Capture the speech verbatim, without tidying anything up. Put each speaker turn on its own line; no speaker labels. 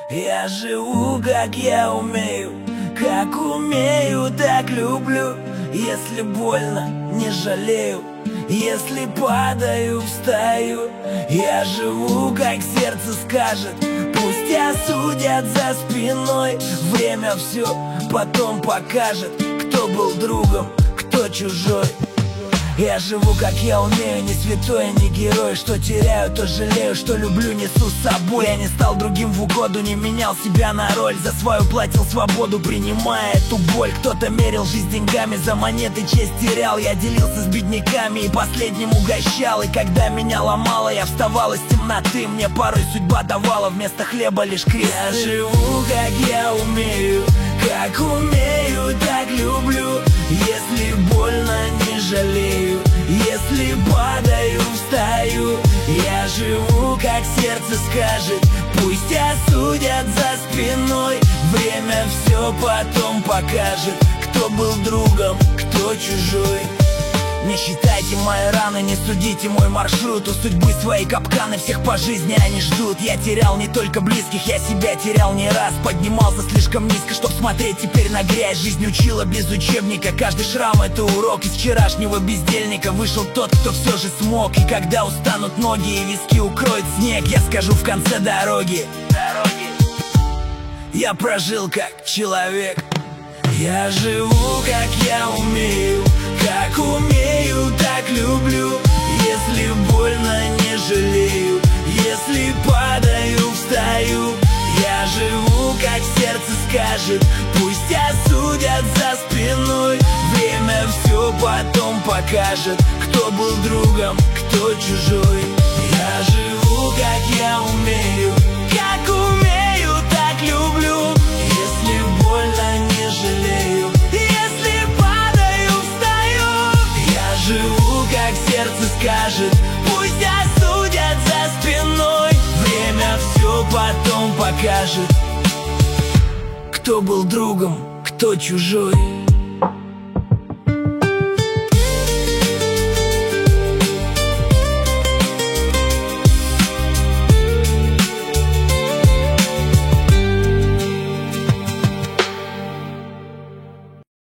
Я живу, как я умею, как умею, так люблю. Если больно, не жалею, если падаю, встаю. Я живу, как сердце скажет, пусть осудят за спиной. Время все потом покажет, кто был другом, кто чужой. Я живу, как я умею, не святой, не герой. Что теряю, то жалею, что люблю, несу с собой. Я не стал другим в угоду, не менял себя на роль. За свою платил свободу, принимая эту боль. Кто-то мерил жизнь деньгами, за монеты честь терял. Я делился с бедняками и последним угощал. И когда меня ломало, я вставал из темноты. Мне порой судьба давала вместо хлеба лишь крест. Я живу, как я умею, как умею, так люблю. Если больно, не жалею, если падаю, встаю. Я живу, как сердце скажет, пусть осудят за спиной. Время все потом покажет, кто был другом, кто чужой. Не считайте мои раны, не судите мой маршрут. У судьбы свои капканы, всех по жизни они ждут. Я терял не только близких, я себя терял не раз. Поднимался слишком низко, чтоб смотреть теперь на грязь. Жизнь учила без учебника, каждый шрам это урок. Из вчерашнего бездельника вышел тот, кто все же смог. И когда устанут ноги и виски укроет снег, я скажу в конце дороги: дороги. Я прожил как человек. Я живу, как я умею, как умею, так люблю. Если больно, не жалею, если падаю, встаю. Я живу, как сердце скажет, пусть осудят за спиной. Время все потом покажет, кто был другом, кто чужой. Я живу, как я умею, как умею, так люблю. Если больно, не жалею, если падаю, встаю. Я живу, как сердце скажет, пусть осудят за спиной. Время все потом покажет, кто был другом, кто чужой.